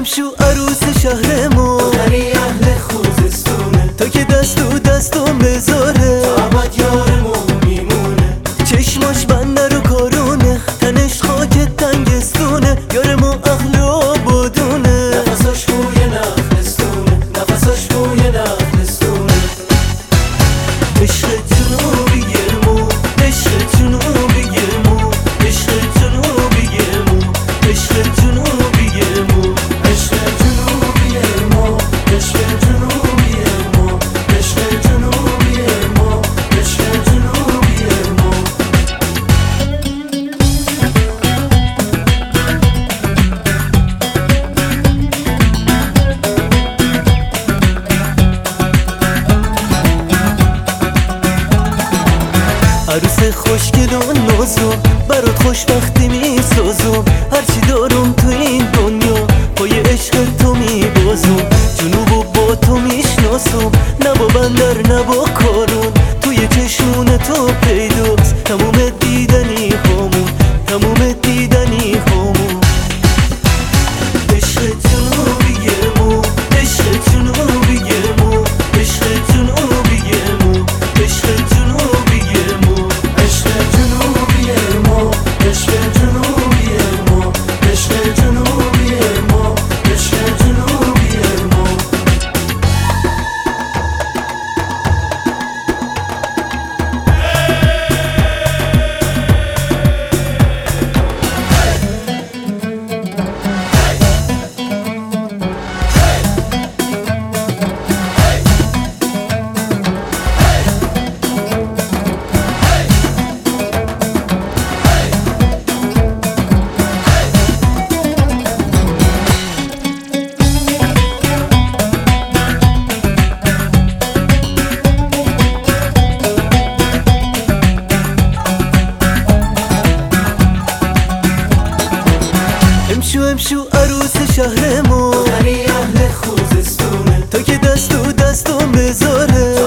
امشو عروس شهرمون داری اهل خوزستونه تو که دست تو دستم بذاره آباد یارمون میمونه چشماش بنده رو کارونه تنش خاک تنگستونه یارمون اهل آبادونه نفساش بوی نخلستونه نفساش بوی نخلستونه عشق جنوبیمون عشق جنوبیمون عشق جنوبیمون عشق جنوبیمون عشق جنوبی ما عشق جنوبی ما عشق جنوبی ما عشق جنوبی ما عروس خوشگل و نازم برات خوشبختی میسازم هرچی دارم تو این دنیا پای عشق تو میبازم جنوبو با تو میشناسم نه با بندر نه با کارون توی چشمون تو پیداست تموم دیدنی هامون تموم دیدنی هامون عشق جنوبیمون عشق جنوبیمون عشق جنوبیمون عشق جنوبیمون عشق جنوبی ما عشق جنوبی ما عشق جنوبی ما عشق جنوبی ما امشو عروس شهرمون داری اهل خوزستونه تو که دست تو دستم بذاره